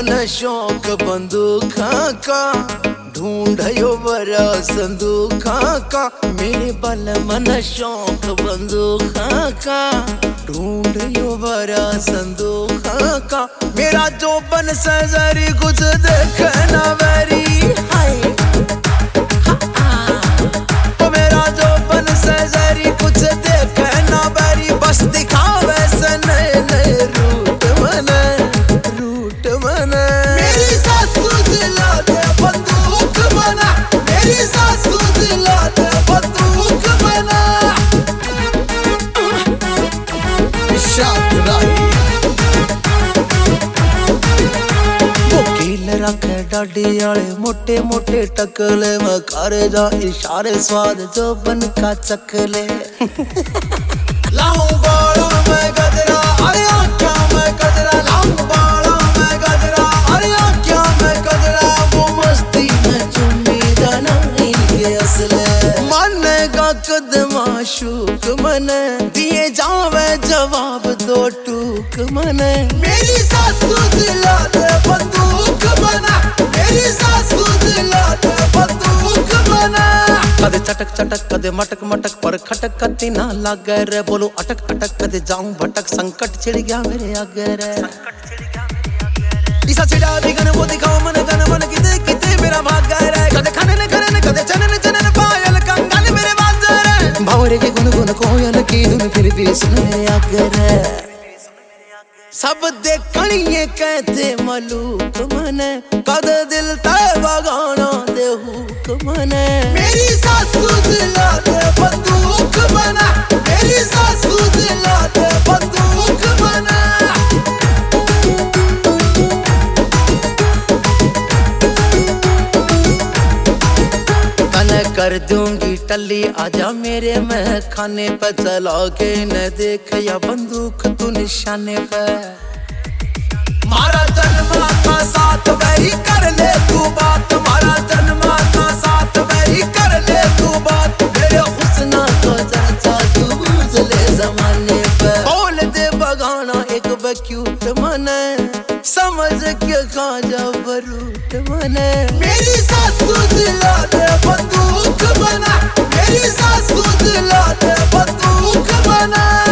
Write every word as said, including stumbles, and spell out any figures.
मन शौक बंदूक का ढूंढयो बरा संदूक का। मेरे बल मन शौक बंदूक का ढूंढयो बरा संदूक का। मेरा जो बन सजरी कुछ देखना वेरी हाय। तो मेरा जो बन सजरी कुछ देखना वेरी बस दिखावे से नए नए रूट मने रूट मने। मेरी सासू दिला दे बंदूक बना, मेरी सासू दिला दे बंदूक बना। रखे डाडी आले मोटे मोटे टकले मैं करे जा इशारे स्वाद जो बन का चकले। लाऊं बालों में गजरा अरे आँखों में गजरा, लाऊं बालों में गजरा अरे आँखों में गजरा। वो मस्ती में चुम्मी जाना इनके असले माने का कदमा शूक मने दिए जावे जवाब दो टूक मने। मेरी सासू दिला दे बंदूक बना, मेरी सासू दिला दे बंदूक बना। कदे चटक चटक कदे मटक मटक पर खटक कती ना लागे रे। बोलो अटक अटक कदे जाऊं भटक संकट छिड़ गया मेरे आगे रे। इसा छिड़ा भी गन वो दिखाओ मन गन मन किते किते मेरा भाग गए रे। कदे खाने न करे न कदे चने न चने न पायल कंगन मेरे बाजे रे। भावरे के गुन गुन कोयल की धुन फिर भी सुन मेरे आगे रे। सब देखणिए कहते मलूक मने कद दिल ते बगाना दे हुक मने। मेरी सासू दिला दे बंदूक बना, मेरी सासू दिला दे बंदूक बना। मैं कर दूंगी टल्ली आजा मेरे मैं खाने पे चला के न देख या बंदूक तू निशाने पे। मारा जन्मा का साथ वही कर ले तू बात, मारा जन्मा का साथ वही कर ले तू बात। मेरे हुस्ना को चाचा तू बूझ ले जमाने पे। बोल दे बगाना एक बक्यूट मने समझ के खा जा बरूट मने। मेरी सासू दिला दे बंदूक बना, मेरी सासू दिला दे बंदूक बना।